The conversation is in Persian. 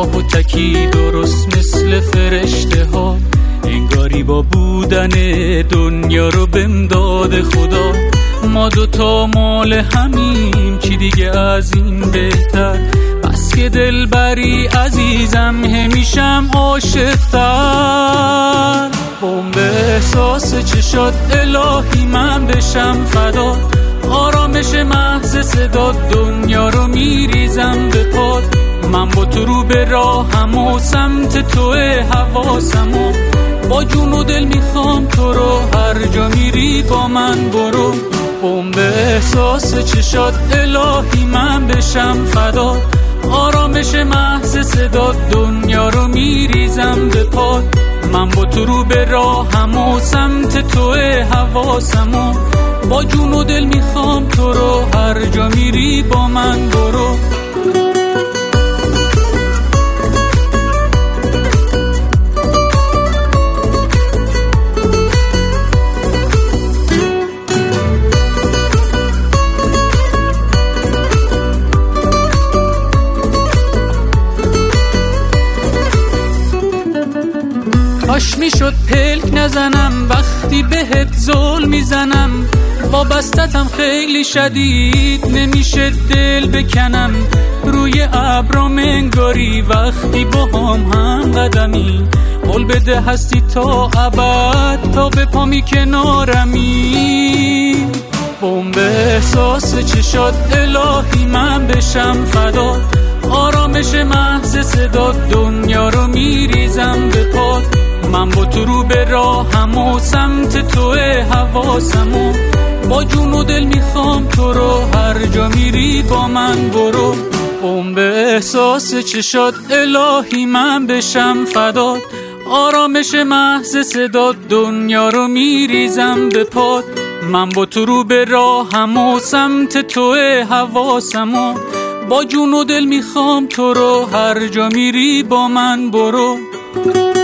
تکی درست مثل فرشته ها، انگاری با بودن دنیا رو به امداد خدا. ما دوتا مال همیم، چی دیگه از این بهتر؟ بس که دل بری عزیزم، همیشم عاشق‌تر. بمب احساس چشات الهی من بشم فدا، آرامش محض صدا دنیا رو میریزم به پاد. من با تو رو به راهم و سمت توه حواسم و با جون و دل میخوام تو رو، هر جا میری با من برو. بمب احساس چشات الهی من بشم فدا، آرامش محض صدا دنیا رو میریزم به پاد. من با تو رو به راهم و سمت توه حواسم و با جون و دل میخوام تو رو، هر جا میری با من برو. کاش میشد پلک نزنم وقتی بهت زل میزنم، وابستتم خیلی شدید نمیشه دل بکنم. روی ابرام انگاری وقتی با هم قدمی، قول بده هستی تا ابد، تا به پامی کنارمی. بمب احساس چشات الهی من بشم فدا، آرامش محض صدا دنیا رو میریزم به پاد. من با تو رو به راهم و سمت توه حواسم و با جون و دل میخوام تو رو، هر جا میری با من برو. بمب احساس چشات الهی من بشم فدا، آرامش محض صدا دنیا رو میریزم به پاد. من با تو رو به راهم و سمت توه حواسم و با جون و دل میخوام تو رو، هر جا میری با من برو.